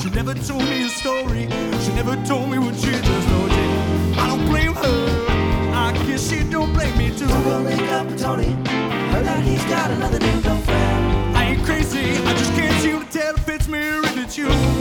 She never told me a story. She never told me what she just told you. I don't blame her. I guess she don't blame me too. Don't go link up with Tony. Heard that he's got another new girlfriend. I ain't crazy. I just can't seem to tell if it's me or if it's you.